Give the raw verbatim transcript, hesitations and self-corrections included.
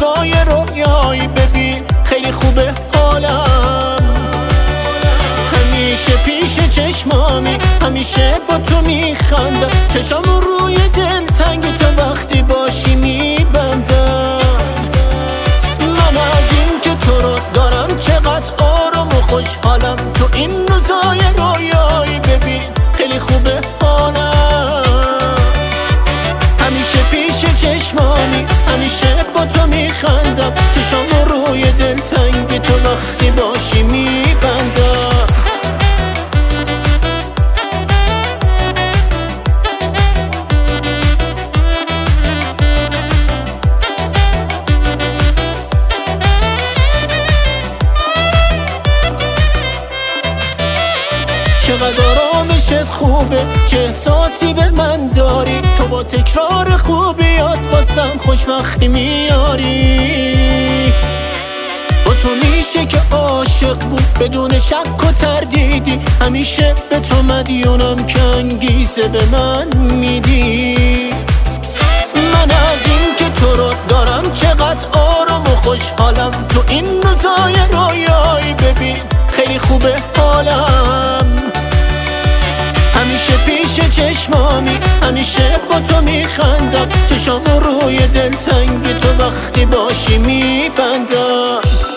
روزای رویایی ببین خیلی خوبه حالم. همیشه پیش چشمامی، همیشه با تو میخندم، چشام روی دل تنگ تو وقتی باشی میبندم. من از این که تو رو دارم چقدر آرام و خوشحالم، تو این روزای رویایی ببین خیلی خوبه حالم. همیشه پیش چشمانی، همیشه با تو میخندم، چشام روی دل تنگ تو وقتی باشی میبندم. چقدر آرامشت خوبه، چه احساسی به من داری، تو با تکرار خوبیات واسم خوشبختی میاری. با تو میشه که عاشق بود بدون شک و تردیدی، همیشه به تو مدیونم که انگیزه به من میدی. من از این که تو رو دارم چقدر آرام و خوشحالم، تو این روزای رویایی ببین خیلی خوبه حالم. همیشه پیش چشمامی، همیشه با تو میخندم، چشام روی دل تنگ تو وقتی باشی میبندم.